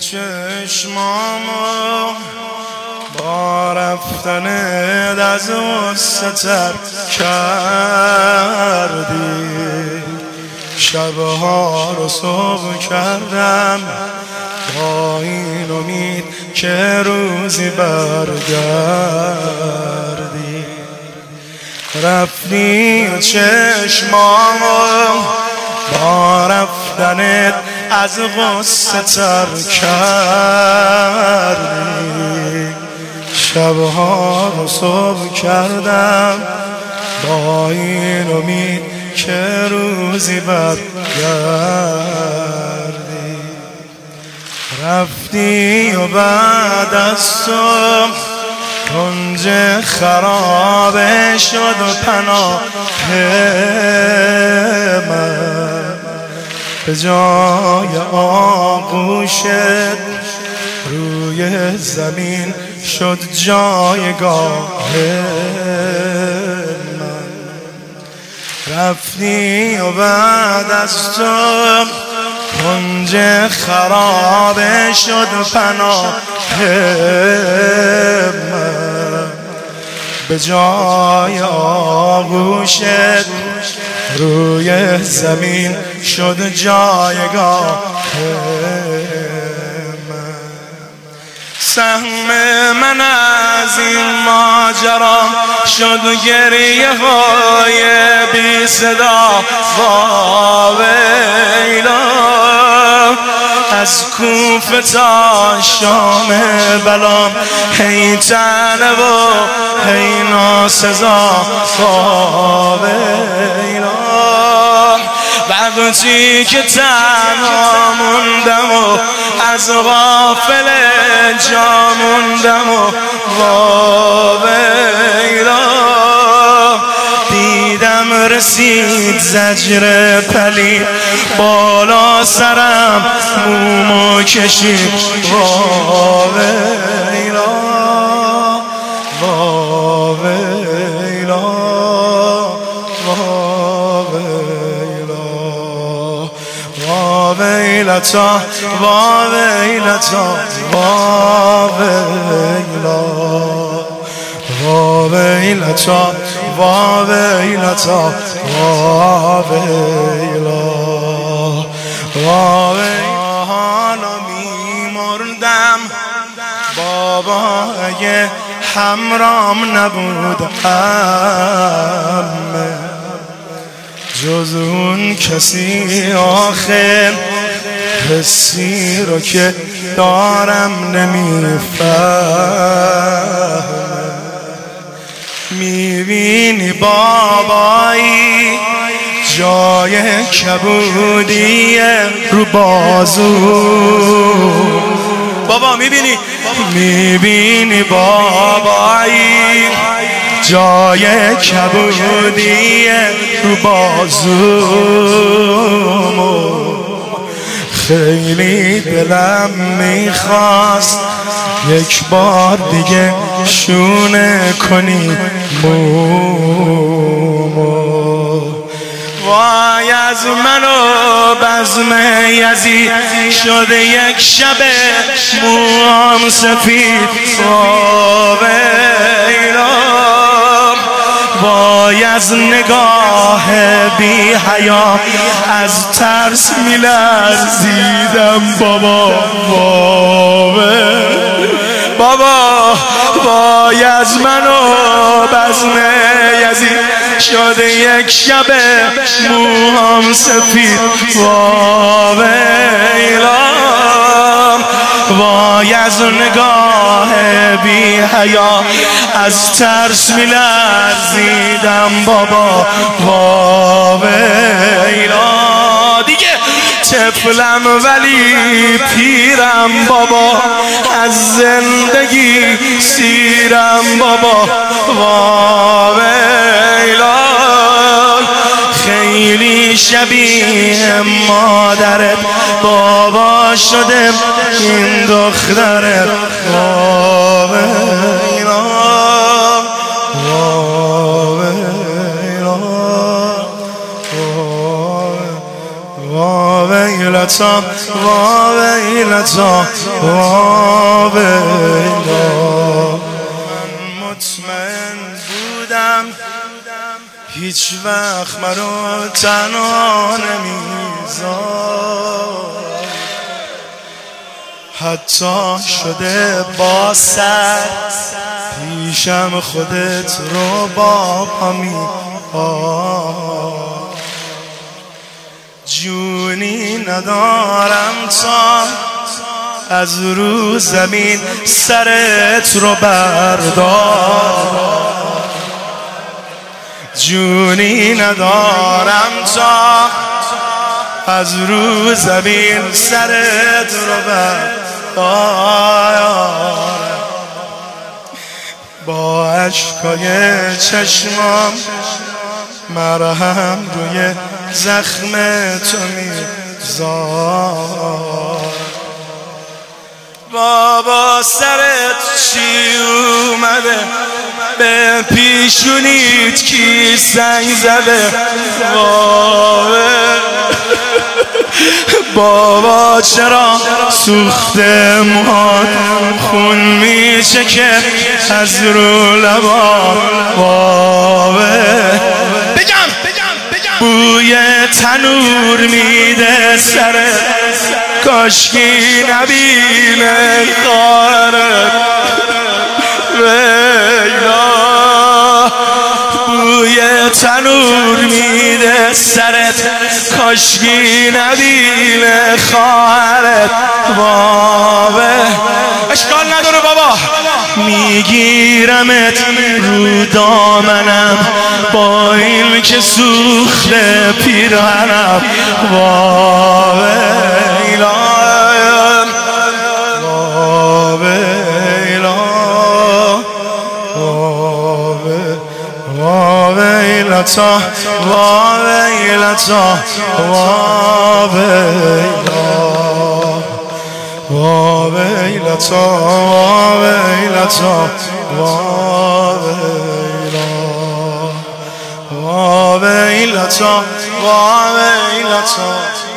چشمامو با رفتنت از غصه تر کردی، شبها رو صبح کردم با این امید که روزی برگردی. رفتی چشمامو با رفتنت از غصه تر کردی، شبها رو صبح کردم با این امید که روزی برگردی. رفتی و بعد از تو کنج خرابه شد و پناه من، به جای آغوشت روی زمین شد جایگاه من. رفتی و بعد از تو کنج خرابه شد پناه من، به جای آغوشت روی زمین شد جایگاه من. سهم من از این ماجرا شد گریه های بی صدا و ویلا، از کوفه تا شام بلام هی تنه و هی ناسزا و ویلا. وقتی که تنها موندم و از غافل جا موندم و ویلا، دیدم رسید زجر پلی بالا سرم مومو کشید ویلا ویلا ویلتا ویلتا ویلا ویلتا ویلتا ویلا. حالا میمردم بابا اگه همرام نبودم، جز اون کسی آخر حسی رو که دارم نمیفهم. میبینی بابایی جای کبودی رو بازو، بابا میبینی بابایی جای کبودی رو بازومو. خیلی دلم میخواست یک بار دیگه شونه کنی مومو. وای از من و بزم یزید شده یک شب موام سفید ویلا. وای از نگاه بی حیا از ترس میلرزیدم بابا وای از من و بزم یزید شده یک شب موهام سفید ویلا. وای از نگاه بی حیا از ترس میلرزیدم بابا ویلا. دیگه طفلم ولی پیرم بابا، از زندگی سیرم بابا ویلا. خیلی شبیه مادرت بابا شده این دخترت ویلا ویلا. ویلتا وا ویلتا وا ویلا. من مطمئن بودم هیچ وقت منو تنها نمیذار، حتی شده با سر پیشم خودت رو با پا می‌آر. جونی ندارم تا از رو زمین سرت رو بردار، جونی ندارم تا از رو زمین سرت رو بردار. با اشکای چشمام مرهم روی زخم تو میذار. بابا سرت چی اومده، به پیشونیت کی سنگ زده؟ بابا چرا سوخته موهات خون میشه که از رو لبا؟ بوی تنور میده سرت، کاشکی نبینه خواهرت. ویلا بوی تنور میده سرت، کاشکی نبینه خواهرت. اشکال نداره بابا، میگیرمت رو دامنم با این که سوخته پیرهنم. ویلا ویلتا ویلتا ویلتا ویلتا ویلتا ویلتا